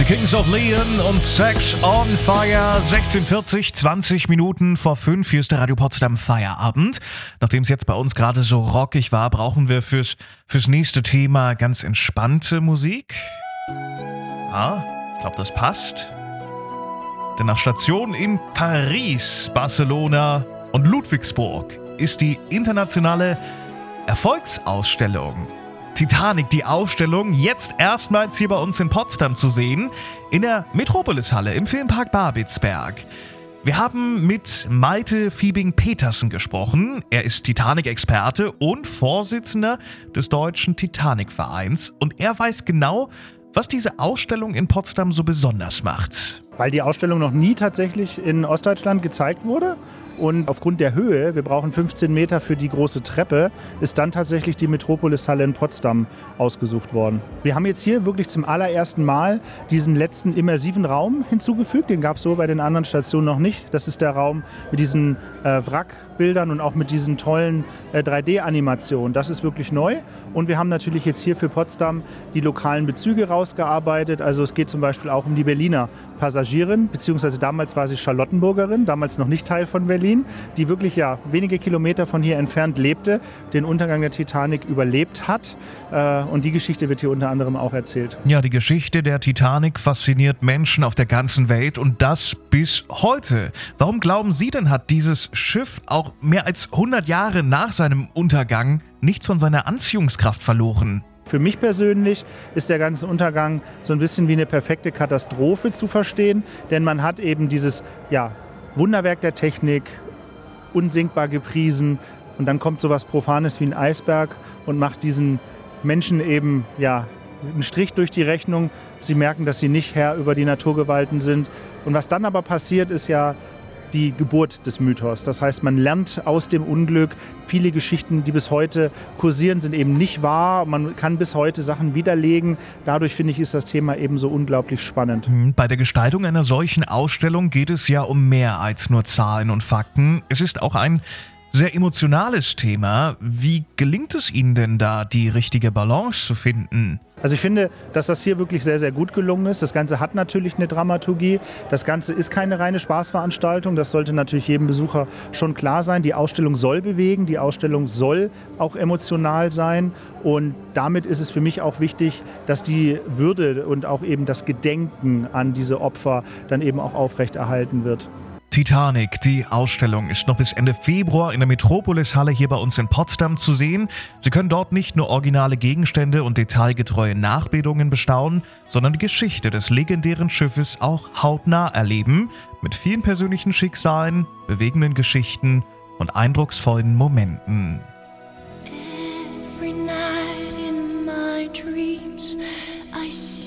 Kings of Leon und Sex on Fire. 16:40, 20 Minuten vor 5. Hier ist der Radio Potsdam Feierabend. Nachdem es jetzt bei uns gerade so rockig war, brauchen wir fürs nächste Thema ganz entspannte Musik. Ich glaube, das passt. Denn nach Stationen in Paris, Barcelona und Ludwigsburg ist die internationale Erfolgsausstellung Titanic, die Ausstellung, jetzt erstmals hier bei uns in Potsdam zu sehen, in der Metropolis-Halle im Filmpark Babelsberg. Wir haben mit Malte Fiebing-Petersen gesprochen. Er ist Titanic-Experte und Vorsitzender des Deutschen Titanic-Vereins. Und er weiß genau, was diese Ausstellung in Potsdam so besonders macht. Weil die Ausstellung noch nie tatsächlich in Ostdeutschland gezeigt wurde. Und aufgrund der Höhe, wir brauchen 15 Meter für die große Treppe, ist dann tatsächlich die Metropolis-Halle in Potsdam ausgesucht worden. Wir haben jetzt hier wirklich zum allerersten Mal diesen letzten immersiven Raum hinzugefügt. Den gab es so bei den anderen Stationen noch nicht. Das ist der Raum mit diesen Wrackbildern und auch mit diesen tollen 3D-Animationen. Das ist wirklich neu. Und wir haben natürlich jetzt hier für Potsdam die lokalen Bezüge rausgearbeitet. Also es geht zum Beispiel auch um die Berliner Passagierin, beziehungsweise damals war sie Charlottenburgerin, damals noch nicht Teil von Berlin, die wirklich wenige Kilometer von hier entfernt lebte, den Untergang der Titanic überlebt hat. Und die Geschichte wird hier unter anderem auch erzählt. Ja, die Geschichte der Titanic fasziniert Menschen auf der ganzen Welt und das bis heute. Warum glauben Sie denn, hat dieses Schiff auch mehr als 100 Jahre nach seinem Untergang nichts von seiner Anziehungskraft verloren? Für mich persönlich ist der ganze Untergang so ein bisschen wie eine perfekte Katastrophe zu verstehen, denn man hat eben dieses Wunderwerk der Technik, unsinkbar gepriesen und dann kommt sowas Profanes wie ein Eisberg und macht diesen Menschen eben einen Strich durch die Rechnung. Sie merken, dass sie nicht Herr über die Naturgewalten sind. Und was dann aber passiert, ist die Geburt des Mythos. Das heißt, man lernt aus dem Unglück. Viele Geschichten, die bis heute kursieren, sind eben nicht wahr. Man kann bis heute Sachen widerlegen. Dadurch, finde ich, ist das Thema eben so unglaublich spannend. Bei der Gestaltung einer solchen Ausstellung geht es ja um mehr als nur Zahlen und Fakten. Es ist auch ein sehr emotionales Thema. Wie gelingt es Ihnen denn da, die richtige Balance zu finden? Also ich finde, dass das hier wirklich sehr, sehr gut gelungen ist. Das Ganze hat natürlich eine Dramaturgie. Das Ganze ist keine reine Spaßveranstaltung. Das sollte natürlich jedem Besucher schon klar sein. Die Ausstellung soll bewegen, die Ausstellung soll auch emotional sein. Und damit ist es für mich auch wichtig, dass die Würde und auch eben das Gedenken an diese Opfer dann eben auch aufrechterhalten wird. Titanic, die Ausstellung, ist noch bis Ende Februar in der Metropolis-Halle hier bei uns in Potsdam zu sehen. Sie können dort nicht nur originale Gegenstände und detailgetreue Nachbildungen bestaunen, sondern die Geschichte des legendären Schiffes auch hautnah erleben, mit vielen persönlichen Schicksalen, bewegenden Geschichten und eindrucksvollen Momenten. Every night in my dreams I see